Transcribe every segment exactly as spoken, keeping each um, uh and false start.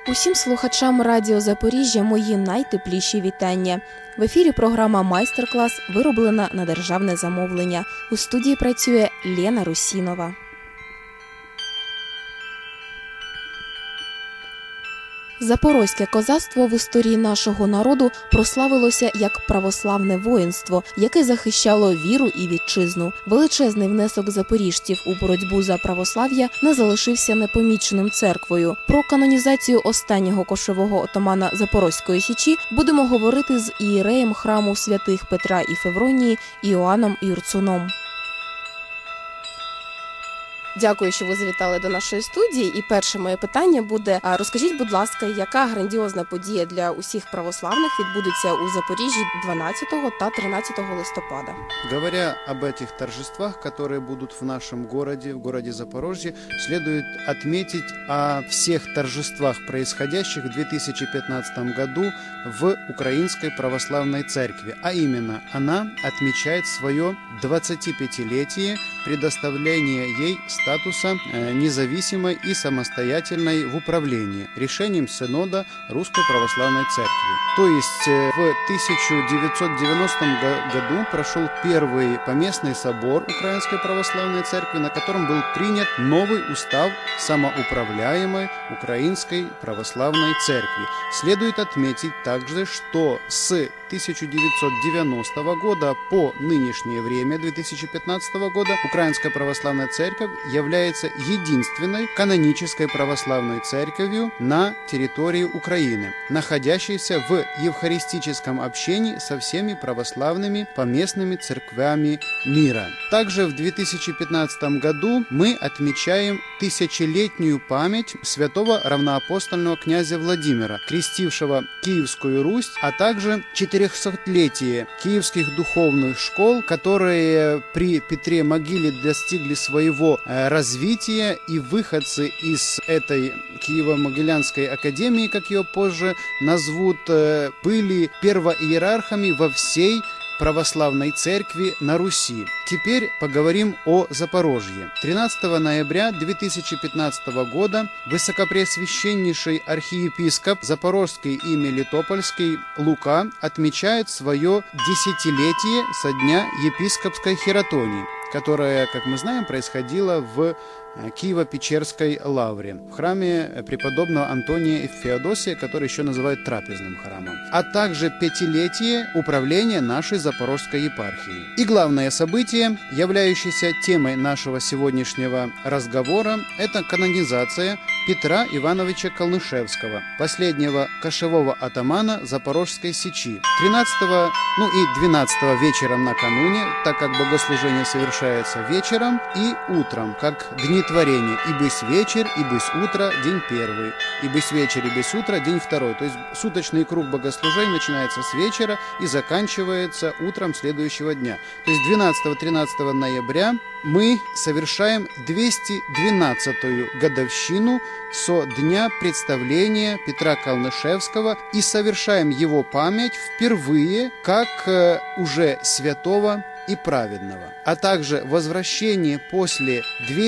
Усім слухачам Радіо Запоріжжя мої найтепліші вітання. В ефірі програма «Майстер-клас», вироблена на державне замовлення. У студії працює Лена Русінова. Запорозьке козацтво в історії нашого народу прославилося як православне воїнство, яке захищало віру і вітчизну. Величезний внесок запоріжців у боротьбу за православ'я не залишився непоміченим церквою. Про канонізацію останнього кошового отамана Запорозької Січі будемо говорити з ієреєм храму святих Петра і Февронії Іоанном Юрцуном. Дякую, що ви завітали до нашої студії. І перше моє питання буде: розкажіть, будь ласка, яка грандіозна подія для усіх православних відбудеться у Запоріжжі дванадцятого та тринадцятого листопада? Говоря об этих торжествах, которые будут в нашем городе, в городе Запорожье, следует отметить о всех торжествах, происходящих в две тысячи пятнадцатом году в Украинской Православной Церкви. А именно, она отмечает свое двадцатипятилетие предоставления ей статуса независимой и самостоятельной в управлении решением Синода Русской Православной Церкви. То есть в тысяча девятьсот девяностом году прошел первый поместный собор Украинской Православной Церкви, на котором был принят новый устав самоуправляемой Украинской Православной Церкви. Следует отметить также, что с тысяча девятьсот девяностого года по нынешнее время, две тысячи пятнадцатого года, Украинская Православная Церковь является единственной канонической православной церковью на территории Украины, находящейся в евхаристическом общении со всеми православными поместными церквями мира. Также в две тысячи пятнадцатом году мы отмечаем тысячелетнюю память святого равноапостольного князя Владимира, крестившего Киевскую Русь, а также четырехсотлетие киевских духовных школ, которые при Петре Могиле достигли своего развития, и выходцы из этой Киево-Могилянской академии, как ее позже назовут, были первоиерархами во всей православной церкви на Руси. Теперь поговорим о Запорожье. тринадцатого ноября две тысячи пятнадцатого года высокопреосвященнейший архиепископ Запорожский и Мелитопольский Лука отмечает свое десятилетие со дня епископской хератонии, которая, как мы знаем, происходила в Киево-Печерской лавре, в храме преподобного Антония и Феодосия, который еще называют трапезным храмом, а также пятилетие управления нашей Запорожской епархии. И главное событие, являющееся темой нашего сегодняшнего разговора, это канонизация Петра Ивановича Калнышевского, последнего кошевого атамана Запорожской Сечи. тринадцатого, ну и двенадцатого вечером накануне, так как богослужение совершается вечером, и утром, как дни творения, и бысь вечер, и бысь утро, день первый, и бысь вечер, и бысь утро, день второй. То есть суточный круг богослужений начинается с вечера и заканчивается утром следующего дня. То есть двенадцатого-тринадцатого ноября мы совершаем двести двенадцатую годовщину со дня представления Петра Калнышевского и совершаем его память впервые как э, уже святого и праведного, а также возвращение после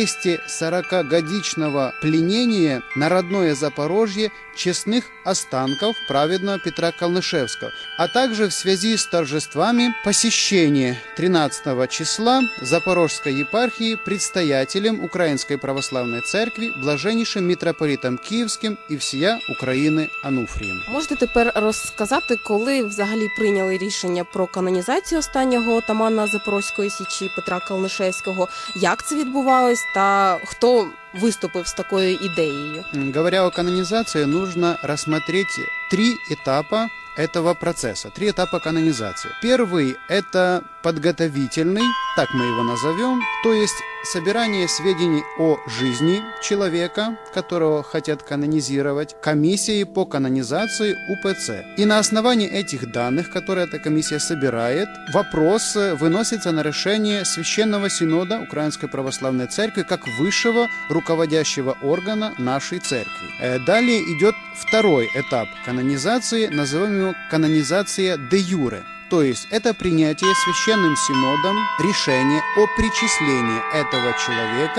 двухсотсорокагодичного пленения на родное Запорожье честных останков праведного Петра Калнышевского, а также в связи с торжествами посещения тринадцатого числа Запорожской епархии предстоятелем Украинской Православной Церкви, блаженнейшим митрополитом Київським і всія України Ануфрієм. Можете тепер розказати, коли взагалі прийняли рішення про канонізацію останнього отамана Запорозької Січі Петра Калнышевського, як це відбувалось та хто выступив с такой идеей? Говоря о канонизации, нужно рассмотреть три этапа этого процесса, три этапа канонизации. Первый – это подготовительный, так мы его назовем, то есть собирание сведений о жизни человека, которого хотят канонизировать, комиссией по канонизации УПЦ. И на основании этих данных, которые эта комиссия собирает, вопрос выносится на решение Священного Синода Украинской Православной Церкви как высшего руководящего органа нашей церкви. Далее идет второй этап канонизации, называем его канонизация де юре. То есть это принятие Священным Синодом решения о причислении этого человека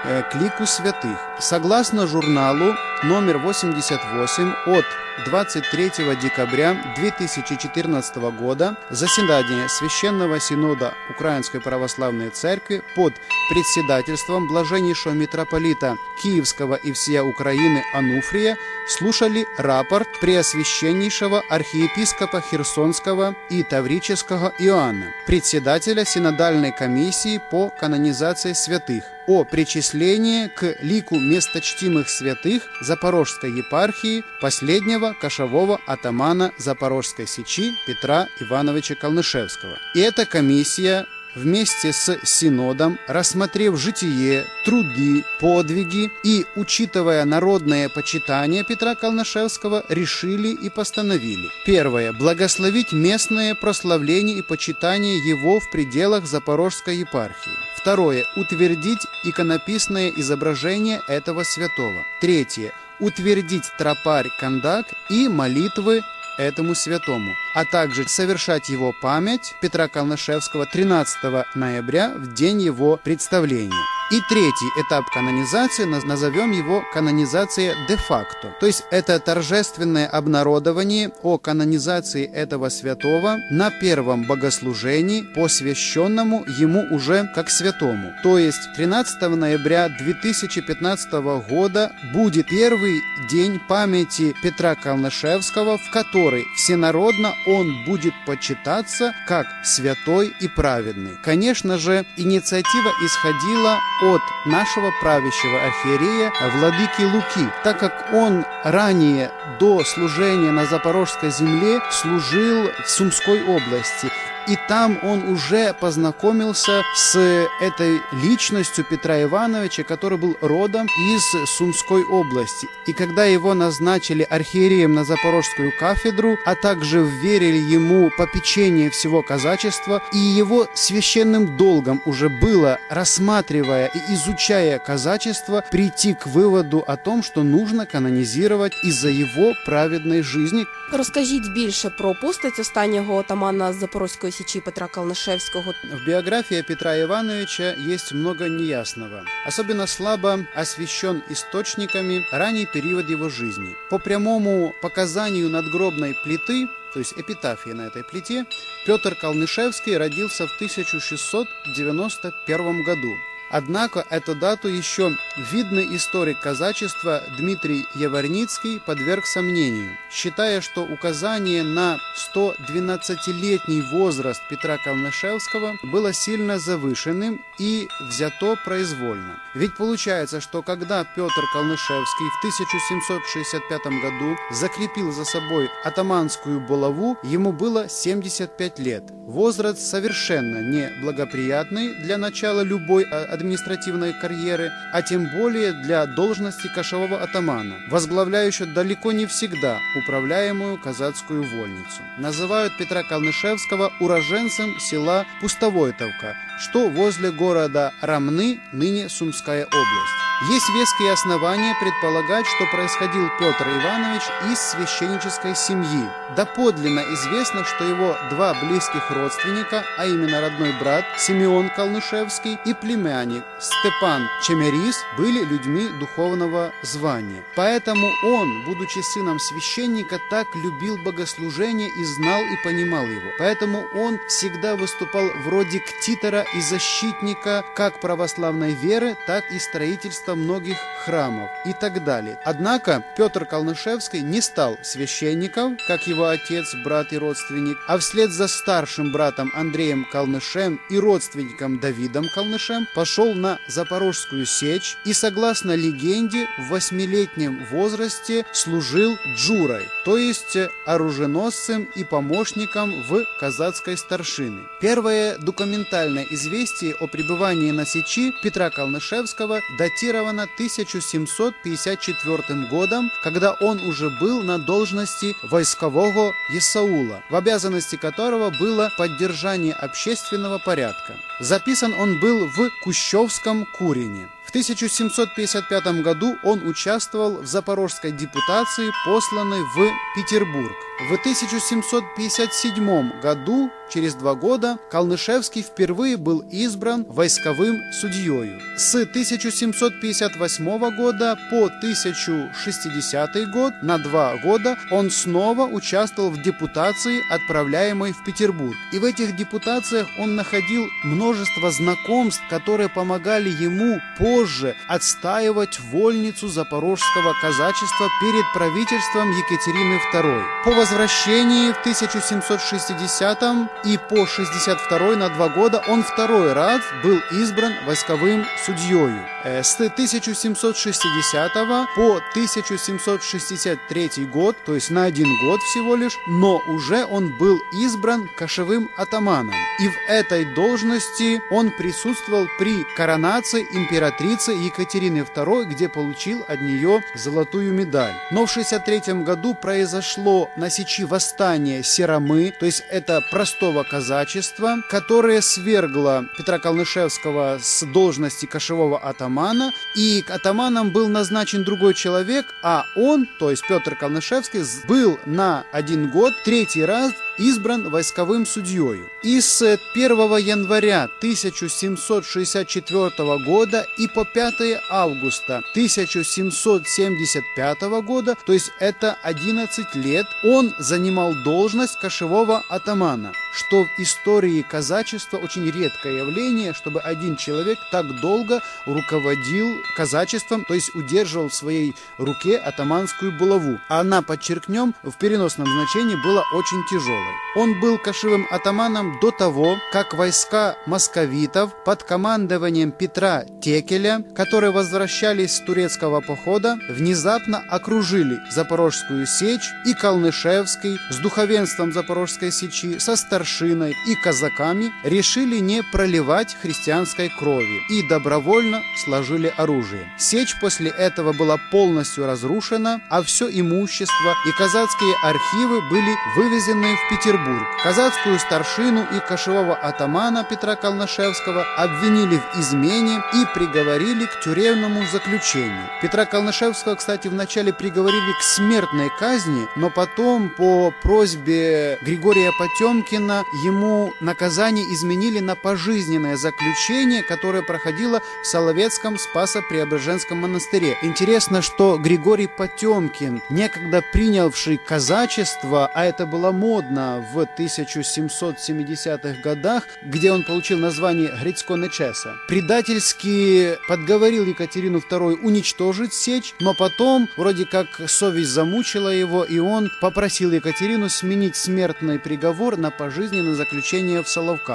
э, к лику святых. Согласно журналу номер восемьдесят восемь от двадцать третьего декабря две тысячи четырнадцатого года заседание Священного Синода Украинской Православной Церкви под председательством блаженнейшего митрополита Киевского и всея Украины Ануфрия слушали рапорт преосвященнейшего архиепископа Херсонского и Таврического Иоанна, председателя Синодальной комиссии по канонизации святых, о причислении к лику месточтимых святых Запорожской епархии последнего кошевого атамана Запорожской сечи Петра Ивановича Калнышевского. И эта комиссия вместе с Синодом, рассмотрев житие, труды, подвиги и учитывая народное почитание Петра Калнышевского, решили и постановили: первое. Благословить местное прославление и почитание его в пределах Запорожской епархии. Второе. Утвердить иконописное изображение этого святого. Третье. Утвердить тропарь Кандак и молитвы этому святому, а также совершать его память Петра Калнышевского тринадцатого ноября в день его представления. И третий этап канонизации, назовем его канонизация де-факто. То есть это торжественное обнародование о канонизации этого святого на первом богослужении, посвященному ему уже как святому. То есть тринадцатого ноября две тысячи пятнадцатого года будет первый день памяти Петра Калнышевского, в который всенародно он будет почитаться как святой и праведный. Конечно же, инициатива исходила от нашего правящего архиерея владыки Луки, так как он ранее до служения на Запорожской земле служил в Сумской области. И там он уже познакомился с этой личностью Петра Ивановича, который был родом из Сумской области. И когда его назначили архиереем на Запорожскую кафедру, а также вверили ему попечение всего казачества, и его священным долгом уже было, рассматривая и изучая казачество, прийти к выводу о том, что нужно канонизировать из-за его праведной жизни. Розкажіть більше про постать останнього отамана Запорозької січі Петра Калнышевского. В биографии Петра Ивановича есть много неясного. Особенно слабо освещен источниками ранний период его жизни. По прямому показанию надгробной плиты, то есть эпитафии на этой плите, Петр Калнышевский родился в тысяча шестьсот девяносто первом году. Однако эту дату еще видный историк казачества Дмитрий Яворницкий подверг сомнению, считая, что указание на сто двенадцатилетний возраст Петра Калнышевского было сильно завышенным и взято произвольно. Ведь получается, что когда Петр Калнышевский в тысяча семьсот шестьдесят пятом году закрепил за собой атаманскую булаву, ему было семьдесят пять лет. Возраст совершенно неблагоприятный для начала любой административной карьеры, а тем более для должности кошевого атамана, возглавляющего далеко не всегда управляемую казацкую вольницу. Называют Петра Калнышевского уроженцем села Пустовойтовка, что возле города Рамны, ныне Сумская область. Есть веские основания предполагать, что происходил Петр Иванович из священнической семьи. Доподлинно известно, что его два близких родственника, а именно родной брат Симеон Калнышевский и племянник Степан Чемерис, были людьми духовного звания. Поэтому он, будучи сыном священника, так любил богослужение и знал и понимал его. Поэтому он всегда выступал вроде ктитора и защитника как православной веры, так и строительства многих храмов и так далее. Однако Петр Калнышевский не стал священником, как его отец, брат и родственник, а вслед за старшим братом Андреем Калнышем и родственником Давидом Калнышем пошел на Запорожскую сечь и, согласно легенде, в восьмилетнем возрасте служил джурой, то есть оруженосцем и помощником в казацкой старшины. Первое документальное известие о пребывании на сечи Петра Калнышевского датировано тысяча семьсот пятьдесят четвёртым годом, когда он уже был на должности войскового есаула, в обязанности которого было поддержание общественного порядка. Записан он был в Кущевском Курине. В тысяча семьсот пятьдесят пятом году он участвовал в запорожской депутации, посланной в Петербург. В тысяча семьсот пятьдесят седьмом году, через два года, Калнышевский впервые был избран войсковым судьей. С тысяча семьсот пятьдесят восьмого года по тысяча шестидесятый год, на два года, он снова участвовал в депутации, отправляемой в Петербург. И в этих депутациях он находил множество знакомств, которые помогали ему позже отстаивать вольницу запорожского казачества перед правительством Екатерины второй. По возвращении в тысяча семьсот шестидесятом и по шестьдесят второй на два года он второй раз был избран войсковым судьей. С тысяча семьсот шестидесятого по тысяча семьсот шестьдесят третий год, то есть на один год всего лишь, но уже он был избран кошевым атаманом. И в этой должности он присутствовал при коронации императрицы Екатерины второй, где получил от нее золотую медаль. Но в шестьдесят третьем году произошло на Сечи восстание Серомы, то есть это простого казачества, которое свергло Петра Калнышевского с должности кошевого атамана, и атаманом был назначен другой человек, а он, то есть Петр Калнышевский, был на один год третий раз избран войсковым судьей. И с первого января тысяча семьсот шестьдесят четвёртого года и по пятое августа тысяча семьсот семьдесят пятого года, то есть это одиннадцать лет, он занимал должность кошевого атамана, что в истории казачества очень редкое явление, чтобы один человек так долго руководил казачеством, то есть удерживал в своей руке атаманскую булаву. А она, подчеркнем, в переносном значении была очень тяжелой. Он был кошевым атаманом до того, как войска московитов под командованием Петра Текеля, которые возвращались с турецкого похода, внезапно окружили Запорожскую сечь, и Калнышевский с духовенством Запорожской сечи, со старшиной и казаками решили не проливать христианской крови и добровольно сложили оружие. Сечь после этого была полностью разрушена, а все имущество и казацкие архивы были вывезены в Петербург. Казацкую старшину и кошевого атамана Петра Калнышевского обвинили в измене и приговорили к тюремному заключению. Петра Калнышевского, кстати, вначале приговорили к смертной казни, но потом по просьбе Григория Потемкина ему наказание изменили на пожизненное заключение, которое проходило в Соловецком Спасо-Преображенском монастыре. Интересно, что Григорий Потемкин, некогда принявший казачество, а это было модно в тысяча семьсот семидесятых годах, где он получил название Грицько-Нечеса, предательски подговорил Екатерину вторую уничтожить сечь, но потом вроде как совесть замучила его, и он попросил Екатерину сменить смертный приговор на пожизненное заключение в Соловках.